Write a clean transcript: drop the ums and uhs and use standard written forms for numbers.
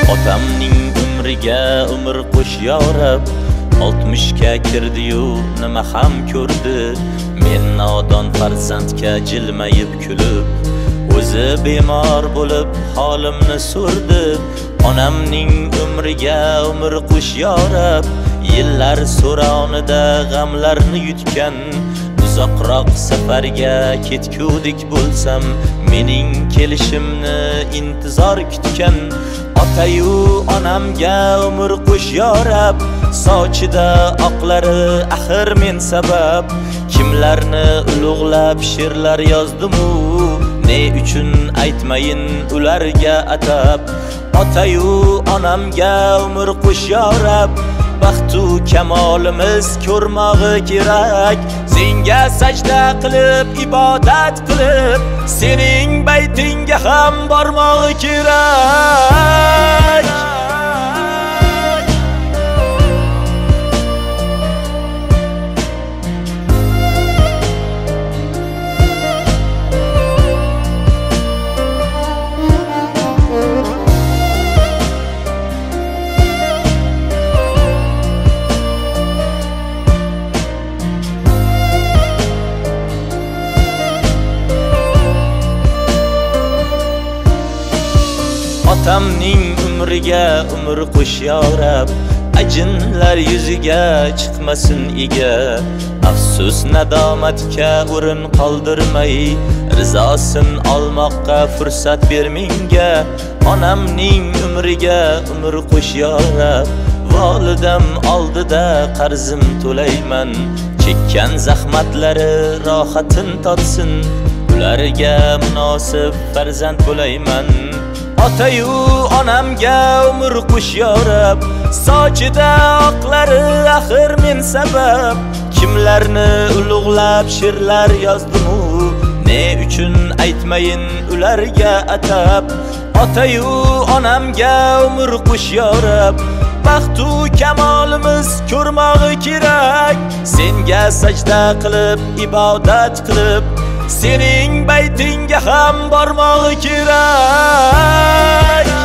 Otamning umriga umr qo'sh yorib 60ga kirdi-yu nima ham ko'rdi. Men nodon farzandga jilmayib kulib, o'zi bemor bo'lib holimni so'rdi. Onamning umriga umr qo'sh yorib, yillar so'ronida g'amlarni yutgan. Uzoqroq safarga ketgudik bo'lsam, mening kelishimni intizor kutgan. Otayu onamga umr qo'sh yorib, sochida oqlari axir men sabab. Kimlarni ulug'lab she'rlar yozdim-u, ne uchun aytmayin ularga atab. Otayu onamga umr qo'sh yorib, baxtu kamolimiz ko'rmog'i kerak. Senga sajda qilib, ibodat qilib, sening baytingga ham bormog'i kerak. Otamning umriga umr qo'sh yorib, ajinlar yuziga chiqmasin ega. Afsus nadomatga o'rin qoldirmay, rizosin olmoqqa fursat ber menga. Onamning umriga umr qo'sh yorib, volidam oldida qarzim to'layman. Chekkan zahmatlari rohatin totsin, ularga munosib farzand bo'layman. Otayu onamga umr qo'sh yorib, sochida oqlari axir men sabab. Kimlarni ulug'lab she'rlar yozdim-u, ne uchun aytmayin ularga atab. Otayu onamga umr qo'sh yorib, baxtu kamolimiz ko'rmog'i kerak. Senga sajda qilib, ibodat qilib, sening baytingga ham bormog'i kerak.